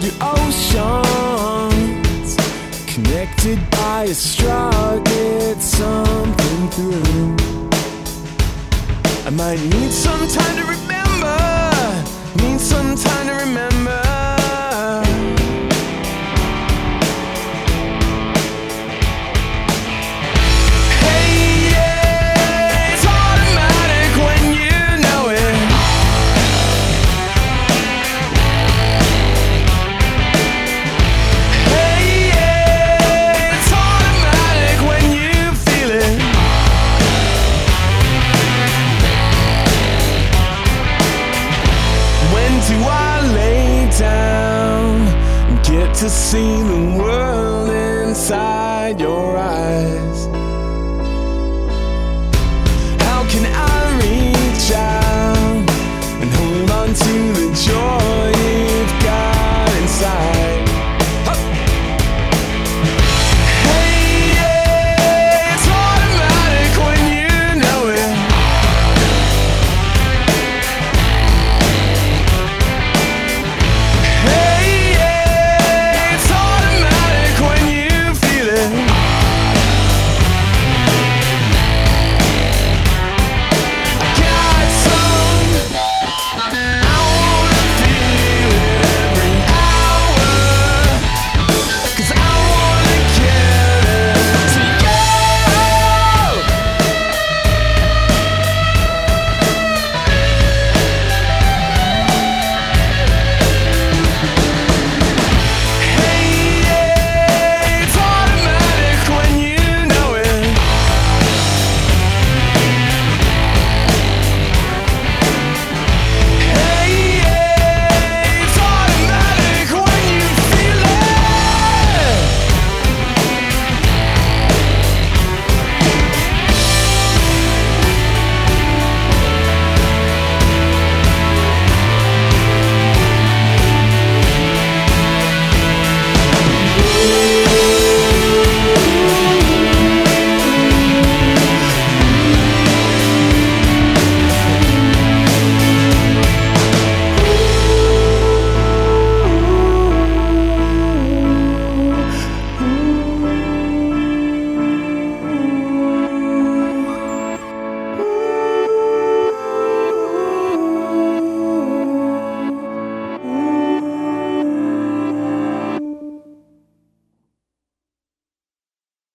two oceans connected by a straw, get something through. I might need some time to remember, need some time to remember. Do I lay down and get to see the world inside your eyes? How can I reach out?